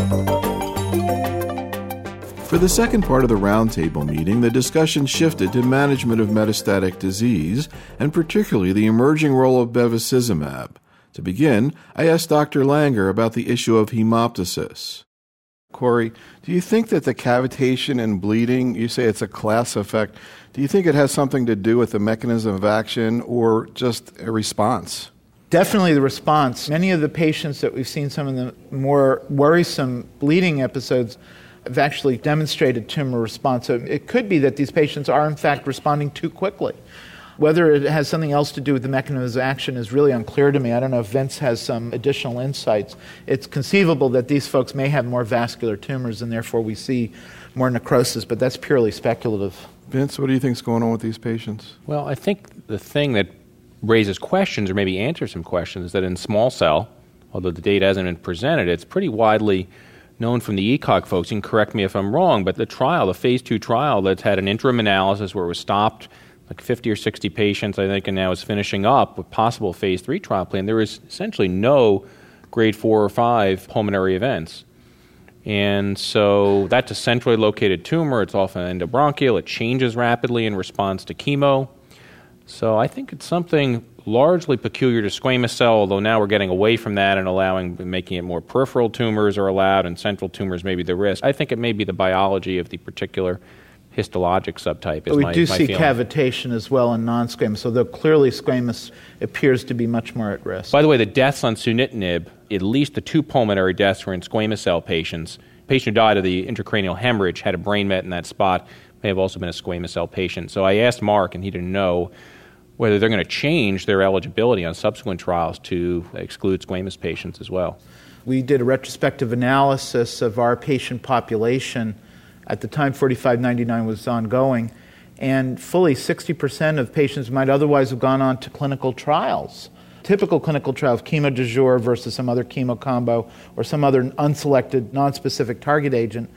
For the second part of the roundtable meeting, the discussion shifted to management of metastatic disease, and particularly the emerging role of bevacizumab. To begin, I asked Dr. Langer about the issue of hemoptysis. Corey, do you think that the cavitation and bleeding, you say it's a class effect, do you think it has something to do with the mechanism of action or just a response? Definitely the response. Many of the patients that we've seen, some of the more worrisome bleeding episodes, have actually demonstrated tumor response. So it could be that these patients are in fact responding too quickly. Whether it has something else to do with the mechanism of action is really unclear to me. I don't know if Vince has some additional insights. It's conceivable that these folks may have more vascular tumors and therefore we see more necrosis, but that's purely speculative. Vince, what do you think is going on with these patients? Well, I think the thing that raises questions or maybe answers some questions is that in small cell, although the data hasn't been presented, it's pretty widely known from the ECOG folks, you can correct me if I'm wrong, but the phase 2 trial that's had an interim analysis where it was stopped, like 50 or 60 patients, I think, and now is finishing up with possible phase 3 trial plan, there is essentially no grade 4 or 5 pulmonary events. And so that's a centrally located tumor. It's often endobronchial. It changes rapidly in response to chemo. So I think it's something largely peculiar to squamous cell, although now we're getting away from that and making it more peripheral tumors are allowed and central tumors may be the risk. I think it may be the biology of the particular histologic subtype. But we do see cavitation as well in non-squamous, although clearly squamous appears to be much more at risk. By the way, the deaths on sunitinib, at least the 2 pulmonary deaths were in squamous cell patients. The patient who died of the intracranial hemorrhage had a brain met in that spot, may have also been a squamous cell patient. So I asked Mark, and he didn't know whether they're going to change their eligibility on subsequent trials to exclude squamous patients as well. We did a retrospective analysis of our patient population at the time 4599 was ongoing, and fully 60% of patients might otherwise have gone on to clinical trials. Typical clinical trial of chemo du jour versus some other chemo combo or some other unselected, non-specific target agent,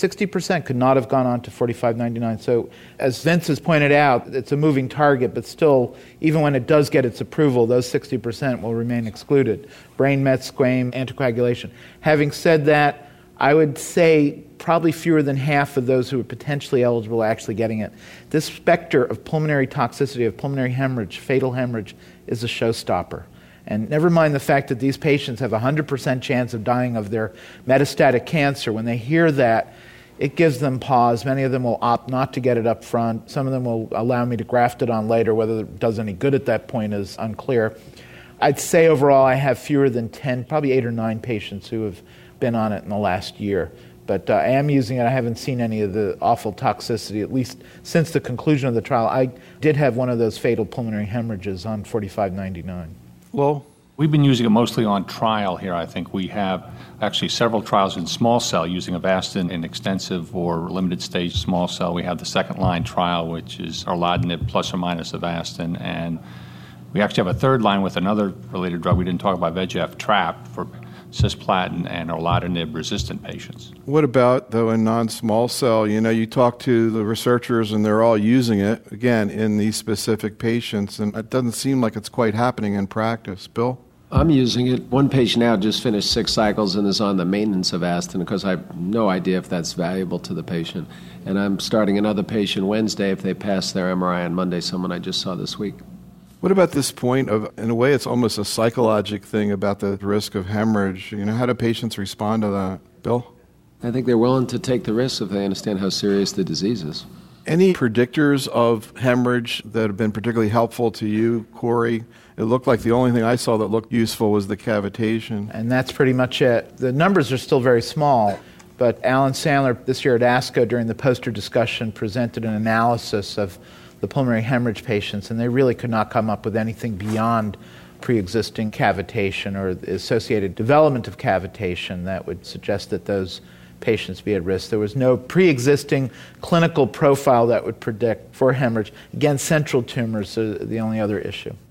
60% could not have gone on to 4599. So as Vince has pointed out, it's a moving target, but still, even when it does get its approval, those 60% will remain excluded. Brain met, squame, anticoagulation. Having said that, I would say probably fewer than half of those who are potentially eligible are actually getting it. This specter of pulmonary toxicity, of pulmonary hemorrhage, fatal hemorrhage, is a showstopper. And never mind the fact that these patients have a 100% chance of dying of their metastatic cancer. When they hear that, it gives them pause. Many of them will opt not to get it up front. Some of them will allow me to graft it on later. Whether it does any good at that point is unclear. I'd say overall I have fewer than 10, probably 8 or 9 patients who have been on it in the last year. But I am using it. I haven't seen any of the awful toxicity, at least since the conclusion of the trial. I did have one of those fatal pulmonary hemorrhages on 4599. Well, we've been using it mostly on trial here. I think we have actually several trials in small cell using Avastin in extensive or limited stage small cell. We have the second line trial, which is erlotinib plus or minus Avastin, and we actually have a third line with another related drug. We didn't talk about VEGF trap for cisplatin and erlotinib resistant patients. What about, though, in non-small cell? You know, you talk to the researchers and they're all using it, again, in these specific patients, and it doesn't seem like it's quite happening in practice. Bill? I'm using it. One patient now just finished 6 cycles and is on the maintenance of Avastin because I have no idea if that's valuable to the patient. And I'm starting another patient Wednesday if they pass their MRI on Monday, someone I just saw this week. What about this point of, in a way, it's almost a psychological thing about the risk of hemorrhage? You know, how do patients respond to that? Bill? I think they're willing to take the risk if they understand how serious the disease is. Any predictors of hemorrhage that have been particularly helpful to you, Corey? It looked like the only thing I saw that looked useful was the cavitation. And that's pretty much it. The numbers are still very small, but Alan Sandler this year at ASCO during the poster discussion presented an analysis of the pulmonary hemorrhage patients, and they really could not come up with anything beyond pre-existing cavitation or the associated development of cavitation that would suggest that those patients be at risk. There was no pre-existing clinical profile that would predict for hemorrhage. Again, central tumors are the only other issue.